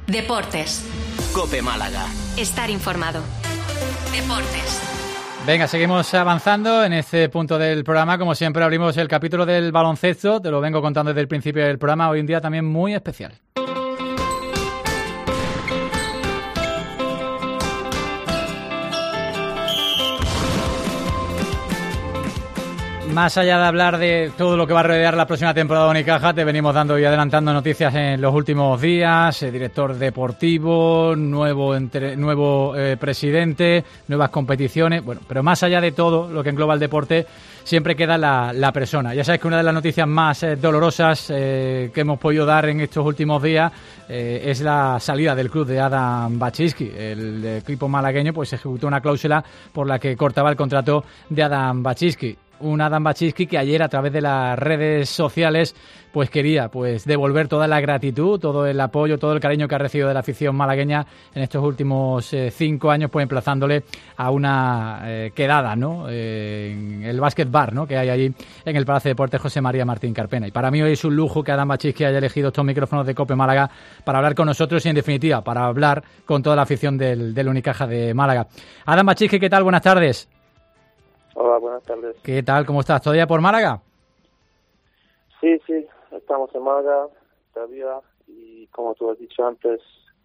Deportes. COPE Málaga. Estar informado. Deportes. Venga, seguimos avanzando en este punto del programa. Como siempre, abrimos el capítulo del baloncesto. Te lo vengo contando desde el principio del programa. Hoy un día también muy especial. Más allá de hablar de todo lo que va a rodear la próxima temporada de Unicaja, te venimos dando y adelantando noticias en los últimos días. Director deportivo, nuevo presidente, nuevas competiciones. Bueno, pero más allá de todo lo que engloba el deporte, siempre queda la persona. Ya sabes que una de las noticias más dolorosas que hemos podido dar en estos últimos días es la salida del club de Adam Baczyński. El equipo malagueño pues ejecutó una cláusula por la que cortaba el contrato de Adam Baczyński. Un Adam Baczyński que ayer a través de las redes sociales pues quería pues devolver toda la gratitud, todo el apoyo, todo el cariño que ha recibido de la afición malagueña en estos últimos 5 años, pues emplazándole a una quedada, ¿no? En el Basket Bar, ¿no? Que hay allí en el Palacio de Deportes José María Martín Carpena. Y para mí hoy es un lujo que Adam Baczyński haya elegido estos micrófonos de COPE Málaga para hablar con nosotros y en definitiva para hablar con toda la afición del Unicaja de Málaga. Adam Baczyński, ¿qué tal? Buenas tardes. Hola, buenas tardes. ¿Qué tal? ¿Cómo estás? ¿Todavía por Málaga? Sí, estamos en Málaga todavía y como tú has dicho antes,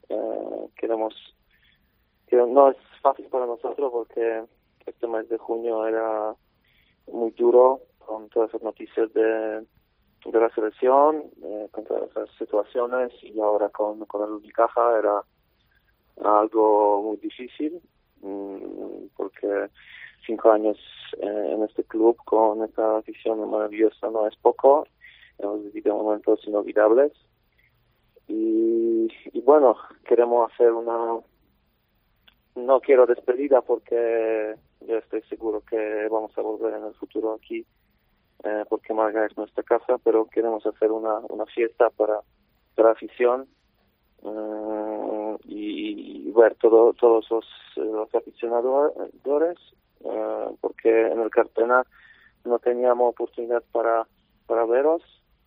no es fácil para nosotros porque este mes de junio era muy duro con todas esas noticias de la selección, con todas esas situaciones y ahora con el Unicaja era algo muy difícil porque 5 años en este club con esta afición maravillosa no es poco. Hemos vivido momentos inolvidables y bueno, queremos hacer no quiero despedida porque yo estoy seguro que vamos a volver en el futuro aquí porque Málaga es nuestra casa, pero queremos hacer una fiesta para la afición y ver todos los aficionadores porque en el Carpena no teníamos oportunidad para veros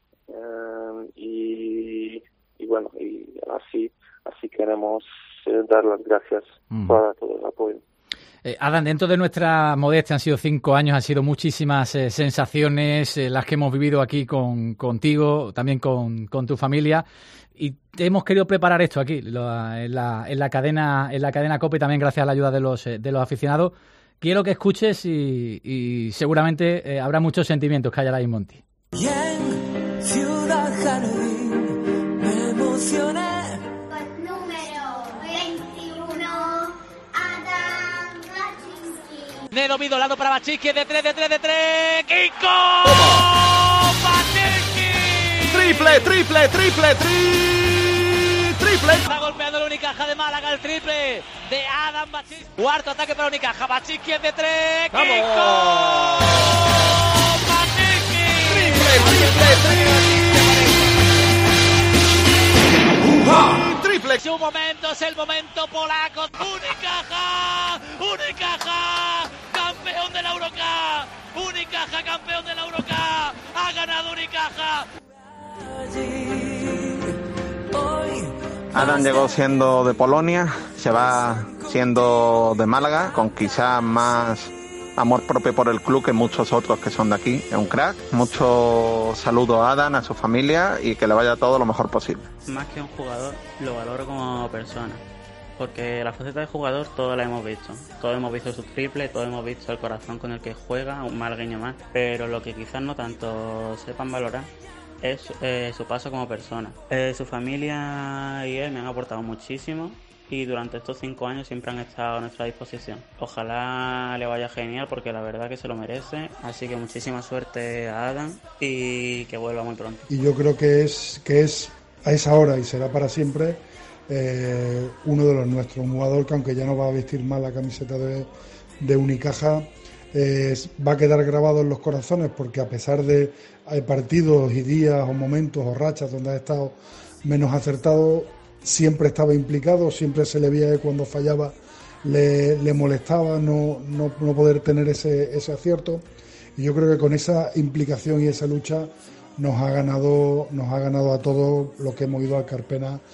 y bueno, y así queremos dar las gracias para todo el apoyo. Adam, dentro de nuestra modestia han sido 5 años, han sido muchísimas sensaciones las que hemos vivido aquí contigo, también con tu familia, y hemos querido preparar esto aquí en la cadena COPE, también gracias a la ayuda de los aficionados. Quiero que escuches y seguramente habrá muchos sentimientos que hay ahora mismo en ti. Y en Ciudad Jardín me emocioné. Con número 21, Adam Baczyński. Nero Vidolado para Baczyński, de 3, ¡Kiko! ¡Baczyński! ¡Triple! Está golpeando el Unicaja de Málaga, el triple de Adam Baczyński. Cuarto ataque para Unicaja, Baczyński es de 3, ¡Kiko! ¡Baczyński! ¡Triple! Es el momento polaco. Unicaja, campeón de la Eurocup. Unicaja, campeón de la Eurocup. Ha ganado Unicaja. Adam llegó siendo de Polonia, se va siendo de Málaga, con quizás más amor propio por el club que muchos otros que son de aquí. Es un crack. Mucho saludo a Adam, a su familia y que le vaya todo lo mejor posible. Más que un jugador, lo valoro como persona. Porque la faceta de jugador todos la hemos visto. Todos hemos visto su triple, todos hemos visto el corazón con el que juega, un malagueño más. Pero lo que quizás no tanto sepan valorar es su paso como persona. Su familia y él me han aportado muchísimo y durante estos 5 años siempre han estado a nuestra disposición. Ojalá le vaya genial porque la verdad que se lo merece. Así que muchísima suerte a Adam y que vuelva muy pronto. Y yo creo que es a esa hora y será para siempre uno de los nuestros. Un jugador que aunque ya no va a vestir más la camiseta de Unicaja, va a quedar grabado en los corazones porque a pesar de partidos y días o momentos o rachas donde ha estado menos acertado, siempre estaba implicado, siempre se le veía que cuando fallaba le molestaba no poder tener ese acierto, y yo creo que con esa implicación y esa lucha nos ha ganado a todos los que hemos ido al Carpena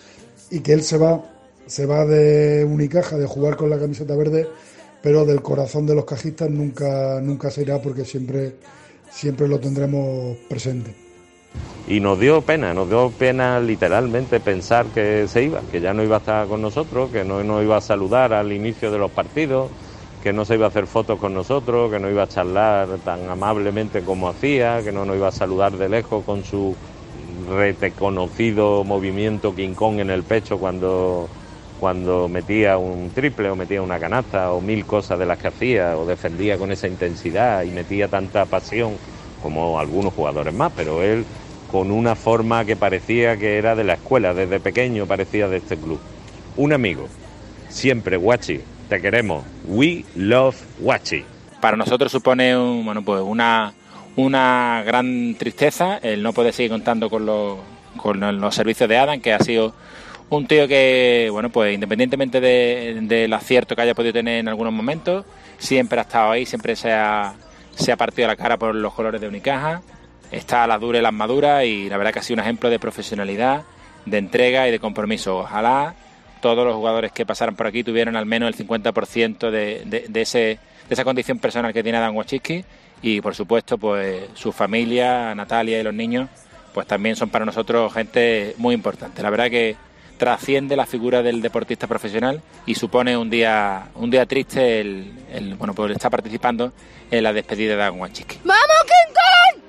y que él se va de Unicaja, de jugar con la camiseta verde, pero del corazón de los cajistas nunca se irá, porque siempre lo tendremos presente. Y nos dio pena literalmente pensar que se iba, que ya no iba a estar con nosotros, que no nos iba a saludar al inicio de los partidos, que no se iba a hacer fotos con nosotros, que no iba a charlar tan amablemente como hacía, que no nos iba a saludar de lejos con su reconocido movimiento King Kong en el pecho cuando metía un triple o metía una canasta o mil cosas de las que hacía, o defendía con esa intensidad y metía tanta pasión como algunos jugadores más, pero él con una forma que parecía que era de la escuela, desde pequeño parecía de este club. Un amigo, siempre, Guachi, te queremos, we love Guachi. Para nosotros supone una gran tristeza el no poder seguir contando con los servicios de Adam, que ha sido un tío que, independientemente del acierto que haya podido tener en algunos momentos, siempre ha estado ahí, siempre se ha partido la cara por los colores de Unicaja, está a las duras y las maduras, y la verdad que ha sido un ejemplo de profesionalidad, de entrega y de compromiso. Ojalá todos los jugadores que pasaran por aquí tuvieran al menos el 50% de esa condición personal que tiene Adam Wojcicki, y por supuesto pues su familia, Natalia y los niños, pues también son para nosotros gente muy importante. La verdad que trasciende la figura del deportista profesional y supone un día triste el estar participando en la despedida de Adam Wojcicki. ¡Vamos, King Kong!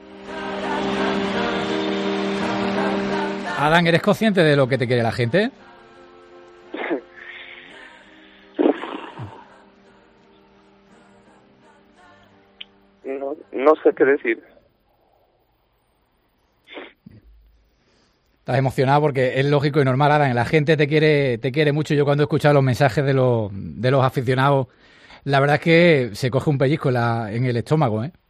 Adam, ¿eres consciente de lo que te quiere la gente? No sé qué decir. Estás emocionado porque es lógico y normal, Adam. La gente te quiere mucho. Yo cuando he escuchado los mensajes de los aficionados, la verdad es que se coge un pellizco en el estómago, ¿eh?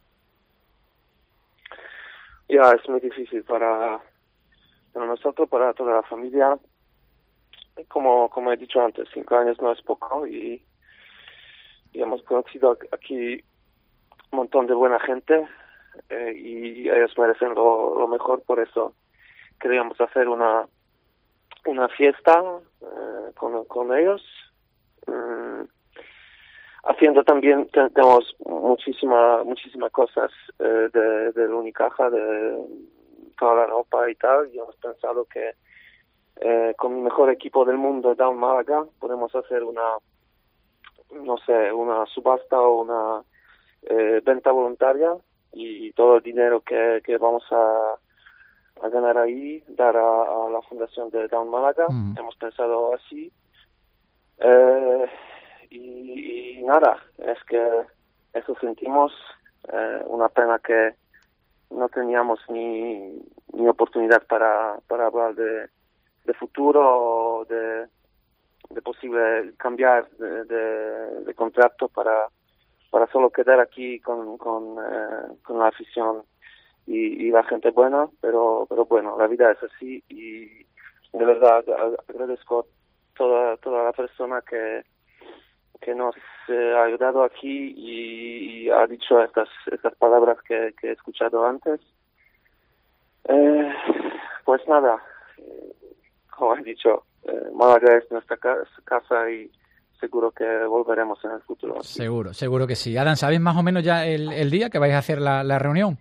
Ya, es muy difícil para nosotros, para toda la familia. Como he dicho antes, 5 años no es poco, y hemos conocido aquí un montón de buena gente, y ellos merecen lo mejor. Por eso queríamos hacer una fiesta con ellos. Haciendo también, tenemos muchísimas cosas de Unicaja, de toda la ropa y tal, y hemos pensado que con el mejor equipo del mundo, Down Málaga, podemos hacer una subasta o una venta voluntaria, y todo el dinero que vamos a ganar ahí, dar a la fundación de Down Málaga. Hemos pensado así. Y nada, es que eso sentimos. Una pena que no teníamos ni oportunidad para hablar de futuro, o de posible cambiar de contrato para solo quedar aquí con la afición y la gente buena, pero bueno, la vida es así, y de verdad agradezco toda la persona que nos ha ayudado aquí y ha dicho estas palabras que he escuchado antes. Pues nada, como he dicho, Málaga es nuestra casa, y seguro que volveremos en el futuro. Seguro que sí. Adam, ¿sabéis más o menos ya el día que vais a hacer la reunión?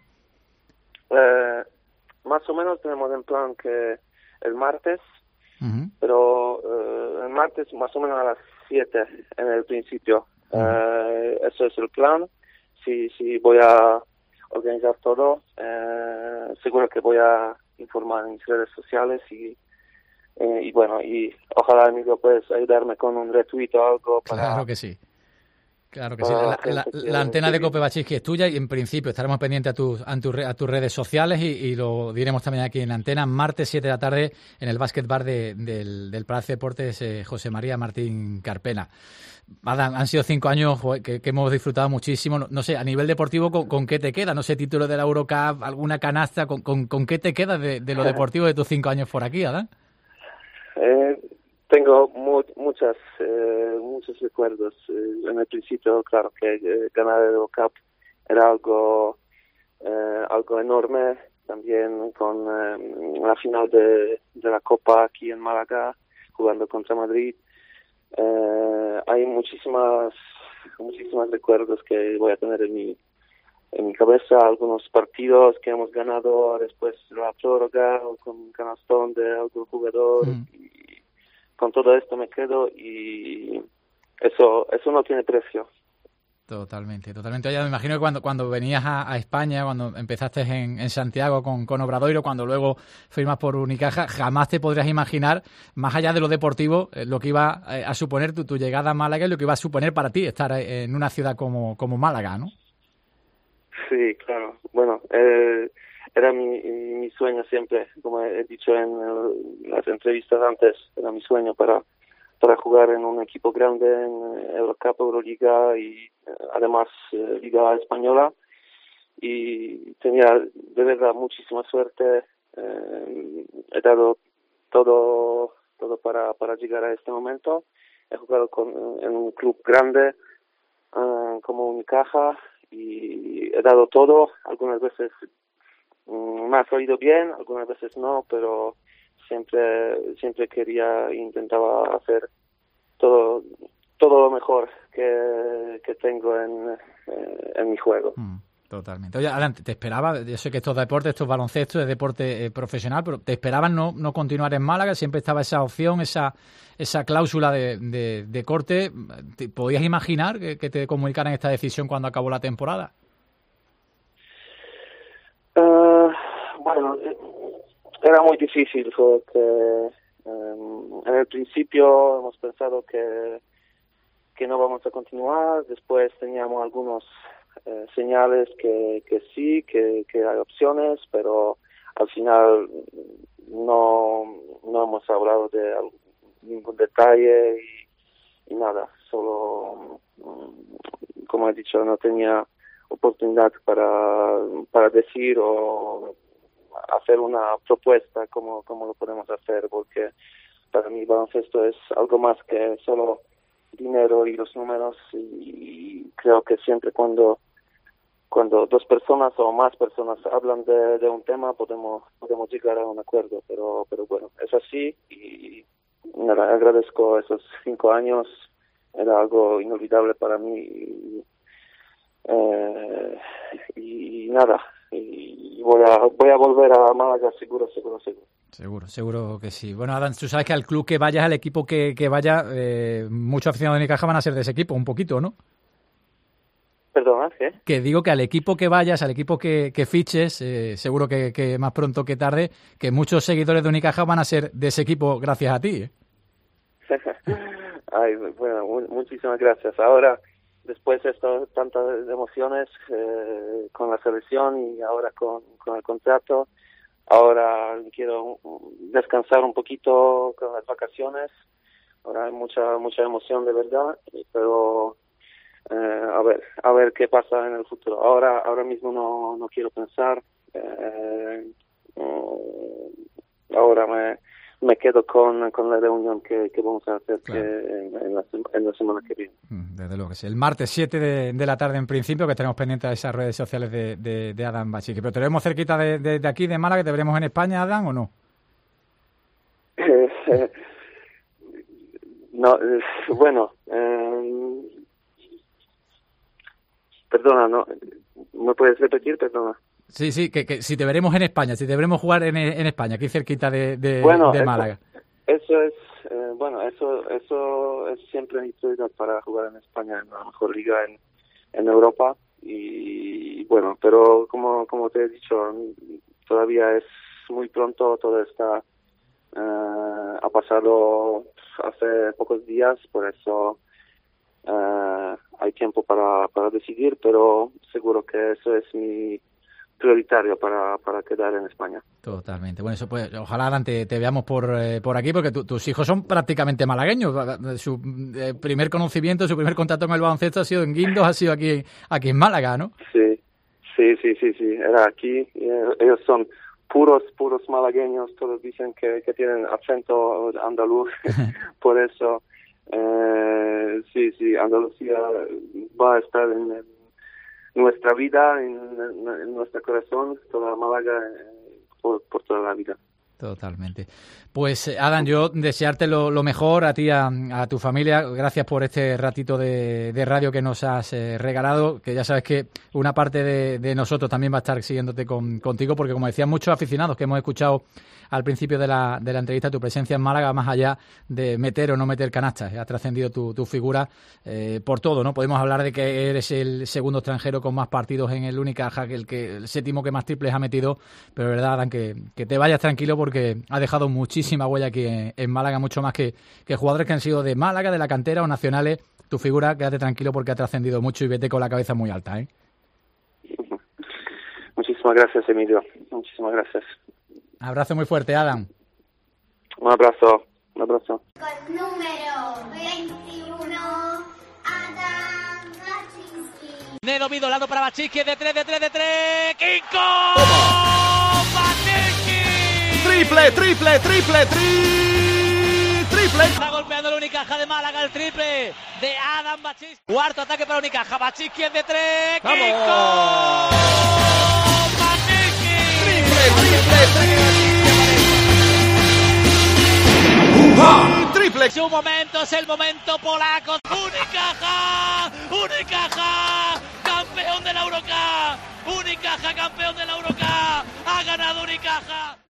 Más o menos tenemos en plan que el martes, pero el martes más o menos a las 7 en el principio. Eso es el plan. Si voy a organizar todo, seguro que voy a informar en mis redes sociales, y ojalá, amigo, puedes ayudarme con un retweet o algo para... Claro que sí. La antena de Cope Wojcicki es tuya, y en principio estaremos pendientes a tus redes sociales, y lo diremos también aquí en la antena, martes 7 de la tarde en el Basket Bar del Palacio de Deportes José María Martín Carpena. Adam, han sido 5 años que hemos disfrutado muchísimo. No sé, a nivel deportivo, ¿con qué te queda? No sé, título de la Eurocup, alguna canasta, ¿con qué te queda de lo deportivo de tus 5 años por aquí, Adam? Tengo muchos recuerdos. En el principio, claro, que ganar el Eurocup era algo enorme. También con la final de la Copa aquí en Málaga, jugando contra Madrid. Hay muchísimos recuerdos que voy a tener en mi cabeza, algunos partidos que hemos ganado después de la prórroga o con un canastón de algún jugador. Y con todo esto me quedo y eso no tiene precio. Totalmente. Oye, me imagino que cuando venías a España, cuando empezaste en Santiago con Obradoiro, cuando luego firmas por Unicaja, jamás te podrías imaginar, más allá de lo deportivo, lo que iba a suponer tu llegada a Málaga y lo que iba a suponer para ti estar en una ciudad como Málaga, ¿no? Sí, claro. Bueno, era mi sueño siempre, como he dicho en las entrevistas antes, era mi sueño para jugar en un equipo grande en Eurocup, Euroliga y además Liga Española. Y tenía de verdad muchísima suerte. He dado todo para llegar a este momento. He jugado en un club grande como Unicaja y he dado todo. Algunas veces me ha salido bien, algunas veces no, pero siempre intentaba hacer todo lo mejor que tengo en mi juego. Totalmente. Oye, Adán, te esperaba, yo sé que esto es deporte, esto es baloncesto, es deporte profesional, pero ¿te esperaban no continuar en Málaga? Siempre estaba esa opción, esa cláusula de corte. ¿Te podías imaginar que te comunicaran esta decisión cuando acabó la temporada? Bueno, era muy difícil porque en el principio hemos pensado que no vamos a continuar. Después teníamos algunos señales que sí, que hay opciones, pero al final no hemos hablado de ningún detalle y nada. Solo, como he dicho, no tenía oportunidad para decir o hacer una propuesta como lo podemos hacer, porque para mí baloncesto es algo más que solo dinero y los números, y creo que siempre cuando dos personas o más personas hablan de un tema podemos llegar a un acuerdo, pero bueno, es así y nada, agradezco esos 5 años, era algo inolvidable para mí y nada, y voy a volver a Málaga seguro. Seguro que sí. Bueno, Adán, tú sabes que al club que vayas, al equipo que vaya, muchos aficionados de Unicaja van a ser de ese equipo, un poquito, ¿no? Perdona, ¿qué? Que digo que al equipo que vayas, al equipo que fiches, seguro que más pronto que tarde, que muchos seguidores de Unicaja van a ser de ese equipo gracias a ti, ¿eh? Ay, bueno, muchísimas gracias. Ahora, después de tantas emociones con la selección y ahora con el contrato, ahora quiero descansar un poquito con las vacaciones. Ahora hay mucha emoción de verdad, pero a ver qué pasa en el futuro. Ahora mismo no quiero pensar. Ahora me quedo con la reunión que vamos a hacer, claro, en la semana que viene. Desde luego que sí. El martes 7 de la tarde en principio, que tenemos pendientes de esas redes sociales de Adán Bachiqui. Pero te veremos cerquita de aquí, de Málaga, ¿te veremos en España, Adán, o no? No, bueno, perdona, no, ¿me puedes repetir? Perdona. Sí, que si te veremos en España, si te veremos jugar en España, aquí cerquita de Málaga. Eso es, eso es siempre mi prioridad para jugar en España, en la mejor liga en Europa. Y bueno, pero como te he dicho, todavía es muy pronto, todo está ha pasado hace pocos días, por eso hay tiempo para decidir, pero seguro que eso es mi prioritario para quedar en España. Totalmente. Bueno, eso pues, ojalá Adán, te veamos por aquí, porque tus hijos son prácticamente malagueños. Su primer conocimiento, su primer contacto con el baloncesto ha sido en Guindos, ha sido aquí en Málaga, ¿no? Sí. Era aquí. Ellos son puros malagueños. Todos dicen que tienen acento andaluz. Por eso, sí, Andalucía va a estar en nuestra vida, en nuestro corazón, toda Málaga, por toda la vida. Totalmente. Pues Adán, yo desearte lo mejor a ti, a tu familia. Gracias por este ratito de radio que nos has regalado, que ya sabes que una parte de nosotros también va a estar siguiéndote contigo, porque como decían muchos aficionados que hemos escuchado al principio de la entrevista, tu presencia en Málaga, más allá de meter o no meter canastas, ha trascendido tu figura por todo, ¿no? Podemos hablar de que eres el segundo extranjero con más partidos en el Unicaja, el séptimo que más triples ha metido, pero es verdad, Adán, que te vayas tranquilo porque ha dejado muchísima huella aquí en Málaga, mucho más que jugadores que han sido de Málaga, de la cantera o nacionales. Tu figura, quédate tranquilo porque ha trascendido mucho y vete con la cabeza muy alta, ¿eh? Muchísimas gracias, Emilio. Muchísimas gracias. Abrazo muy fuerte, Adán. Un abrazo. Un abrazo. Con número 21, Adam Baczynski. Neno Vidolado para Baczynski, de 3, ¡Kinko! ¡Baczynski! ¡Triple! Está golpeando el Unicaja de Málaga, el triple de Adam Baczynski. Cuarto ataque para Unicaja, Baczynski de 3, ¡Kinko! Triple. Es un momento, es el momento polaco. Unicaja, campeón de la Eurocup. Unicaja, campeón de la Eurocup. Ha ganado Unicaja.